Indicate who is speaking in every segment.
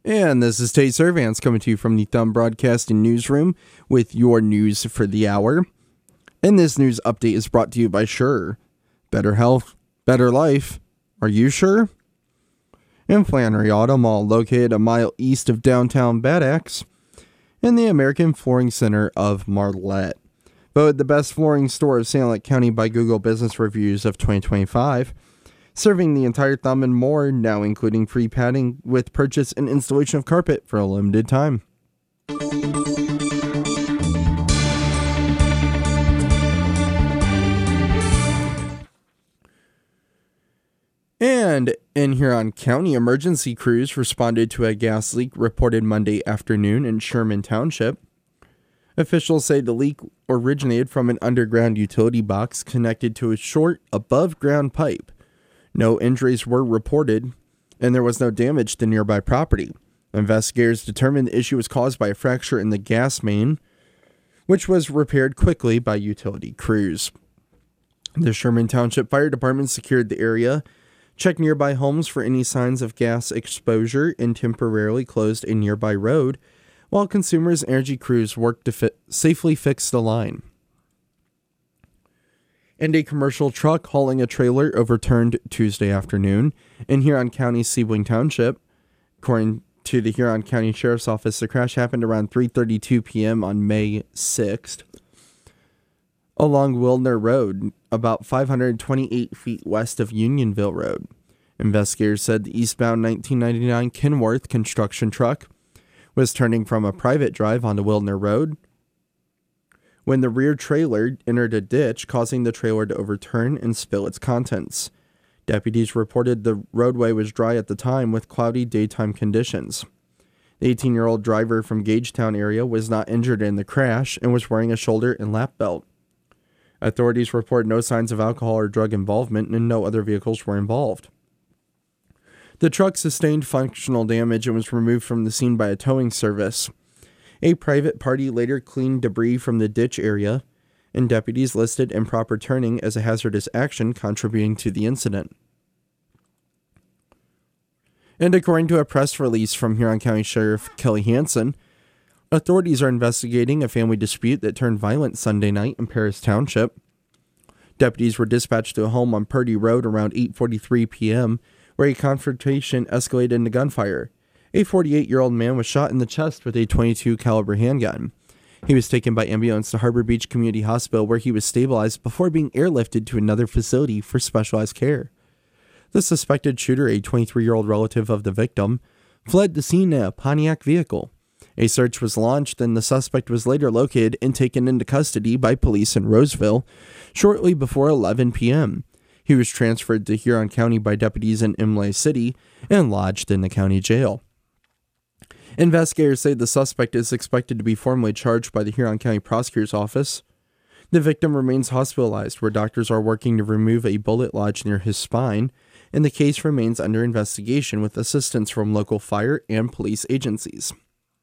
Speaker 1: And this is Tate Servants coming to you from the Thumb Broadcasting Newsroom with your news for the hour. And this news update is brought to you by Sure. Better health, better life. Are you sure? In Flannery Auto Mall, located a mile east of downtown Bad Axe, in the American Flooring Center of Marlette. Voted the best flooring store of St. Lake County by Google Business Reviews of 2025. Serving the entire Thumb and more, now including free padding with purchase and installation of carpet for a limited time. And in Huron County, emergency crews responded to a gas leak reported Monday afternoon in Sherman Township. Officials say the leak originated from an underground utility box connected to a short above-ground pipe. No injuries were reported, and there was no damage to nearby property. Investigators determined the issue was caused by a fracture in the gas main, which was repaired quickly by utility crews. The Sherman Township Fire Department secured the area, checked nearby homes for any signs of gas exposure, and temporarily closed a nearby road, while Consumers Energy crews worked to safely fix the line. And a commercial truck hauling a trailer overturned Tuesday afternoon in Huron County, Sebling Township. According to the Huron County Sheriff's Office, the crash happened around 3:32 p.m. on May 6th along Wildner Road, about 528 feet west of Unionville Road. Investigators said the eastbound 1999 Kenworth construction truck was turning from a private drive onto Wildner Road when the rear trailer entered a ditch, causing the trailer to overturn and spill its contents. Deputies reported the roadway was dry at the time with cloudy daytime conditions. The 18-year-old driver from Gagetown area was not injured in the crash and was wearing a shoulder and lap belt. Authorities report no signs of alcohol or drug involvement and no other vehicles were involved. The truck sustained functional damage and was removed from the scene by a towing service. A private party later cleaned debris from the ditch area, and deputies listed improper turning as a hazardous action contributing to the incident. And according to a press release from Huron County Sheriff Kelly Hansen, authorities are investigating a family dispute that turned violent Sunday night in Paris Township. Deputies were dispatched to a home on Purdy Road around 8:43 p.m., where a confrontation escalated into gunfire. A 48-year-old man was shot in the chest with a .22 caliber handgun. He was taken by ambulance to Harbor Beach Community Hospital, where he was stabilized before being airlifted to another facility for specialized care. The suspected shooter, a 23-year-old relative of the victim, fled the scene in a Pontiac vehicle. A search was launched, and the suspect was later located and taken into custody by police in Roseville shortly before 11 p.m. He was transferred to Huron County by deputies in Imlay City and lodged in the county jail. Investigators say the suspect is expected to be formally charged by the Huron County Prosecutor's Office. The victim remains hospitalized, where doctors are working to remove a bullet lodged near his spine, and the case remains under investigation with assistance from local fire and police agencies.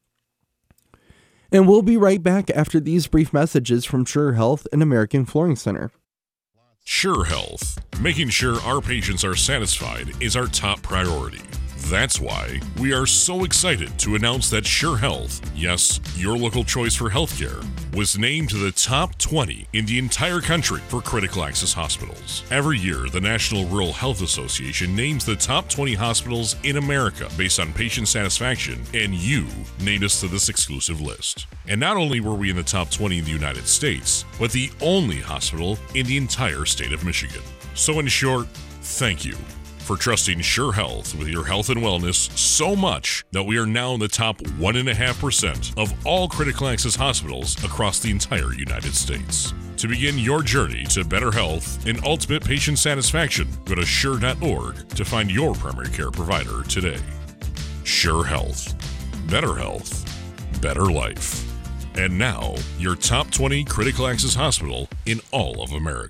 Speaker 1: And we'll be right back after these brief messages from Sure Health and American Flooring Center.
Speaker 2: Sure Health. Making sure our patients are satisfied is our top priority. That's why we are so excited to announce that Sure Health, yes, your local choice for healthcare, was named to the top 20 in the entire country for critical access hospitals. Every year, the National Rural Health Association names the top 20 hospitals in America based on patient satisfaction, and you named us to this exclusive list. And not only were we in the top 20 in the United States, but the only hospital in the entire state of Michigan. So in short, thank you for trusting Sure Health with your health and wellness so much that we are now in the top 1.5% of all critical access hospitals across the entire United States. To begin your journey to better health and ultimate patient satisfaction, go to sure.org to find your primary care provider today. Sure Health. Better health. Better life. And now, your top 20 critical access hospital in all of America.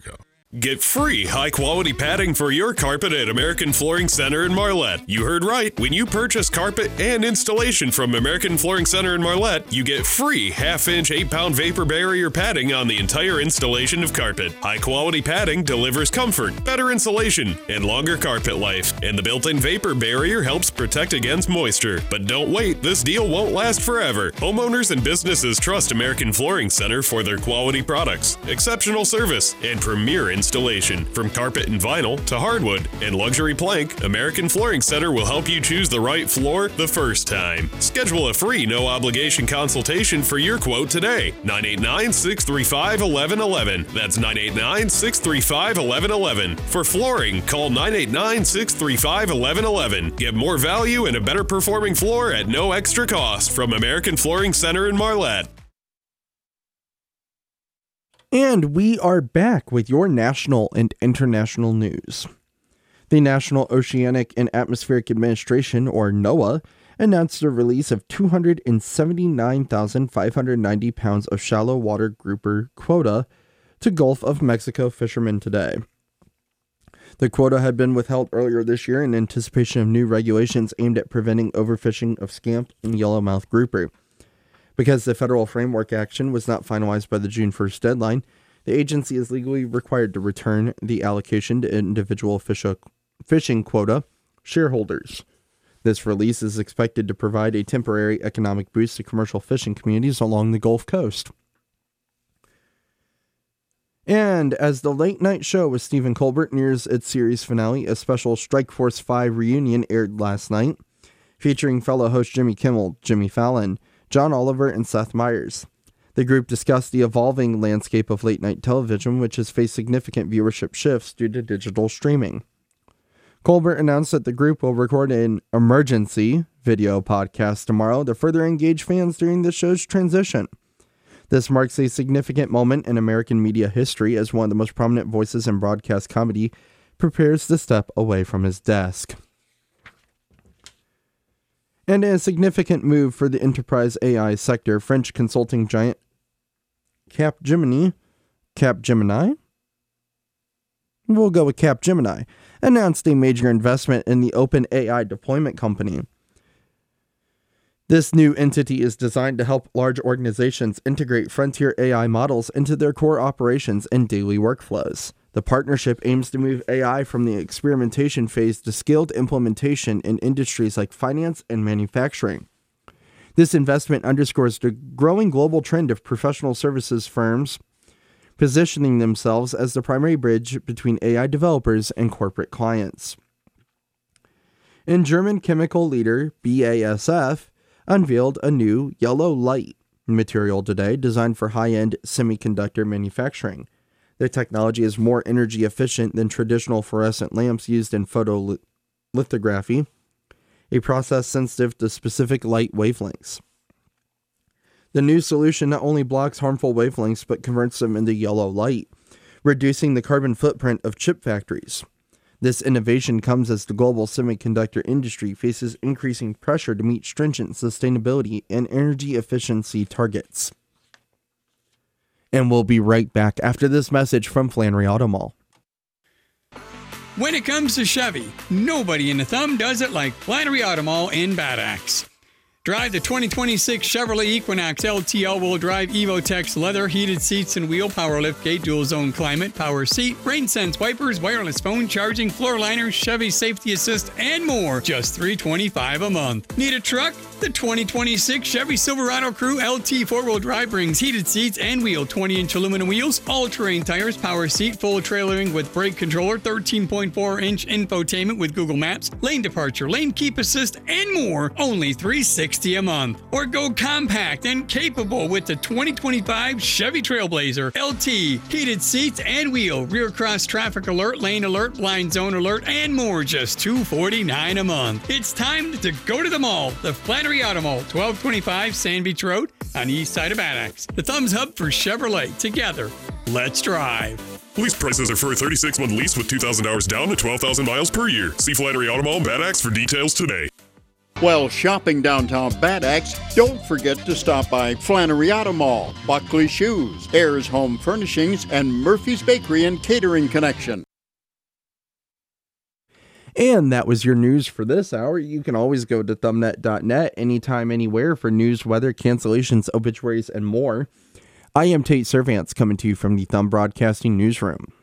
Speaker 3: Get free high-quality padding for your carpet at American Flooring Center in Marlette. You heard right. When you purchase carpet and installation from American Flooring Center in Marlette, you get free half-inch, 8-pound vapor barrier padding on the entire installation of carpet. High-quality padding delivers comfort, better insulation, and longer carpet life. And the built-in vapor barrier helps protect against moisture. But don't wait, this deal won't last forever. Homeowners and businesses trust American Flooring Center for their quality products, exceptional service, and premier installation. From carpet and vinyl to hardwood and luxury plank, American Flooring Center will help you choose the right floor the first time. Schedule a free no-obligation consultation for your quote today. 989-635-1111. That's 989-635-1111. For flooring, call 989-635-1111. Get more value and a better performing floor at no extra cost from American Flooring Center in Marlette.
Speaker 1: And we are back with your national and international news. The National Oceanic and Atmospheric Administration, or NOAA, announced the release of 279,590 pounds of shallow water grouper quota to Gulf of Mexico fishermen today. The quota had been withheld earlier this year in anticipation of new regulations aimed at preventing overfishing of scamp and yellowmouth grouper. Because the federal framework action was not finalized by the June 1st deadline, the agency is legally required to return the allocation to individual fishing quota shareholders. This release is expected to provide a temporary economic boost to commercial fishing communities along the Gulf Coast. And as the late night show with Stephen Colbert nears its series finale, a special Strike Force 5 reunion aired last night, featuring fellow host Jimmy Kimmel, Jimmy Fallon, John Oliver, and Seth Meyers. The group discussed the evolving landscape of late-night television, which has faced significant viewership shifts due to digital streaming. Colbert announced that the group will record an emergency video podcast tomorrow to further engage fans during the show's transition. This marks a significant moment in American media history as one of the most prominent voices in broadcast comedy prepares to step away from his desk. And in a significant move for the enterprise AI sector, French consulting giant Capgemini? We'll go with Capgemini, announced a major investment in the OpenAI deployment company. This new entity is designed to help large organizations integrate frontier AI models into their core operations and daily workflows. The partnership aims to move AI from the experimentation phase to scaled implementation in industries like finance and manufacturing. This investment underscores the growing global trend of professional services firms positioning themselves as the primary bridge between AI developers and corporate clients. And German chemical leader BASF unveiled a new yellow light material today designed for high-end semiconductor manufacturing. The technology is more energy efficient than traditional fluorescent lamps used in photolithography, a process sensitive to specific light wavelengths. The new solution not only blocks harmful wavelengths but converts them into yellow light, reducing the carbon footprint of chip factories. This innovation comes as the global semiconductor industry faces increasing pressure to meet stringent sustainability and energy efficiency targets. And we'll be right back after this message from Flannery Auto Mall.
Speaker 4: When it comes to Chevy, nobody in the thumb does it like Flannery Auto Mall in Bad Axe. Drive the 2026 Chevrolet Equinox LT all-wheel drive EvoTex leather heated seats and wheel power liftgate dual zone climate power seat rain sense wipers wireless phone charging floor liners Chevy safety assist and more. Just $325 a month. Need a truck? The 2026 Chevy Silverado Crew LT 4-wheel drive brings heated seats and wheel 20-inch aluminum wheels, all-terrain tires, power seat, full trailering with brake controller, 13.4-inch infotainment with Google Maps, lane departure, lane keep assist, and more. Only $360 a month. Or go compact and capable with the 2025 Chevy Trailblazer LT, heated seats and wheel, rear cross traffic alert, lane alert, blind zone alert, and more. Just $249 a month. It's time to go to the mall. The Flannery Auto Mall, 1225 Sand Beach Road on the east side of Bad Axe. The thumbs up for Chevrolet. Together, let's drive.
Speaker 2: Lease prices are for a 36-month lease with 2,000 hours down to 12,000 miles per year. See Flannery Auto Mall Bad Axe for details today.
Speaker 5: While shopping downtown Bad Axe, don't forget to stop by Flannery Auto Mall, Buckley Shoes, Ayers Home Furnishings, and Murphy's Bakery and Catering Connection.
Speaker 1: And that was your news for this hour. You can always go to thumbnet.net anytime, anywhere for news, weather, cancellations, obituaries, and more. I am Tate Servants coming to you from the Thumb Broadcasting Newsroom.